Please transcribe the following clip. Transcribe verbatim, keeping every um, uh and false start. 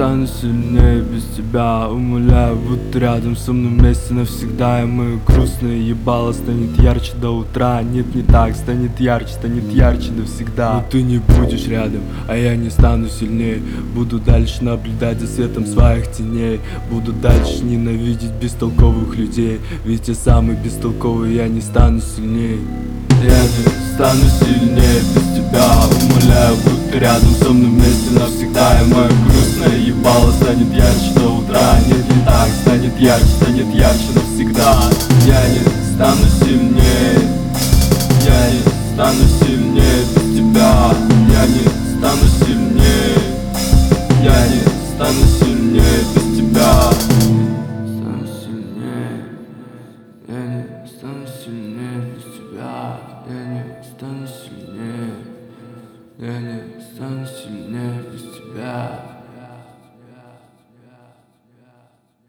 стану сильнее без тебя. Умоляю, будь рядом со мной вместе навсегда. И мое грустное ебало станет ярче до утра. Нет, не так, станет ярче, станет ярче навсегда. Но ты не будешь рядом, а я не стану сильнее. Буду дальше наблюдать за светом своих теней. Буду дальше ненавидеть бестолковых людей. Ведь я самый бестолковый, я не стану сильнее. Я не стану сильнее без тебя. Умоляю, будь рядом со мной вместе навсегда. И мое грустное ебало станет ярче до утра. Нет, не так, станет ярче, станет ярче навсегда. Я не стану сильнее. Я не стану сильнее.